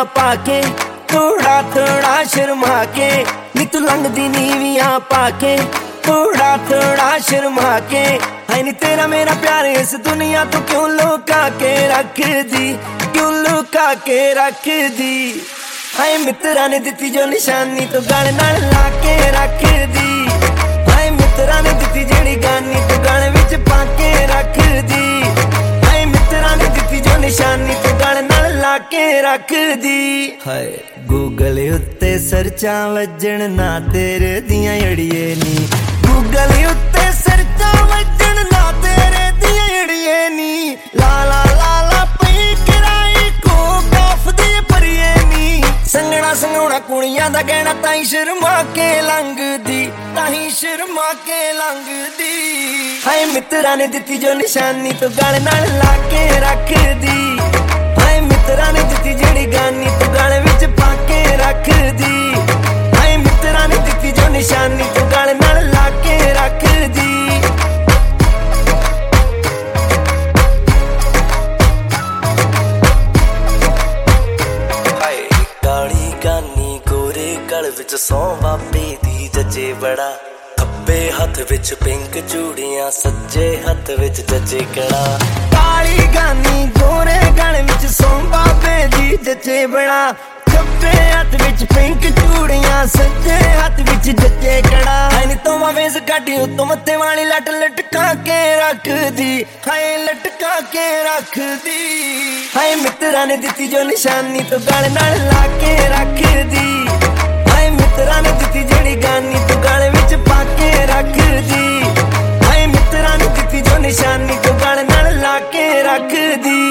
पाके थोड़ा थोड़ा शर्मा के नी तू लंघदी नीवियां पाके थोड़ा थोड़ा शर्मा के है नी तेरा मेरा प्यार इस दुनिया तो क्यों लुका के रख दी, क्यों लुका के रख दी। हाय मित्रा ने दिती जो निशानी तो गल नाल ला के रख दी। हाय मित्रा ने दिती जेड़ी गानी तो गल विच पाके रख दी। हाय मित्रा ने दिती जो निशानी तो गल नाल ला के रख दी। हाय गूगल उत्ते सर्चां वजन ना तेरे दियां अड़िए नी, गूगल उत्ते सर्चां वजन ना तेरे दियां अड़िए नी। ला ला ला ला पई कराई को काफ दी परिए नी। संगना संगोना कुड़ियां दा कहना ताई शर्मा के लंघदी, ताई शर्मा के लंघदी। हाय मित्रा ने दिती जो निशानी तो गल नाल ला के रख दी। हाय मित्रा ने दिती जेड़ी गानी तो गल विच पाके रख दी। हाय मित्रा ने दिती जो निशानी तो गल नाल ला के रख दी। हाय काली गानी गोरे गल विच सौ बाबे दी जजे बड़ा, खब्बे हथ विच पिंक चूड़ियां सज्जे हथ विच जजे कड़ा। काली गानी गोरे गल विच सौ बाबे दी जजे बड़ा, खब्बे हथ विच पिंक चूड़ियां सज्जे हथ विच जजे कड़ा। हाय तो वेस काटी उत्तों मत्थे वाली लट लटका के रख दी। हाय लटका के रख दी। हाय मित्रा ने दिती जो निशानी तो गल नाल ला के रख दी। हाय मित्रा ने दिती जेड़ी गानी तो गल विच पाके रख दी। हाय मित्रा ने दिती जो निशानी तो गल नाल ला के रख दी।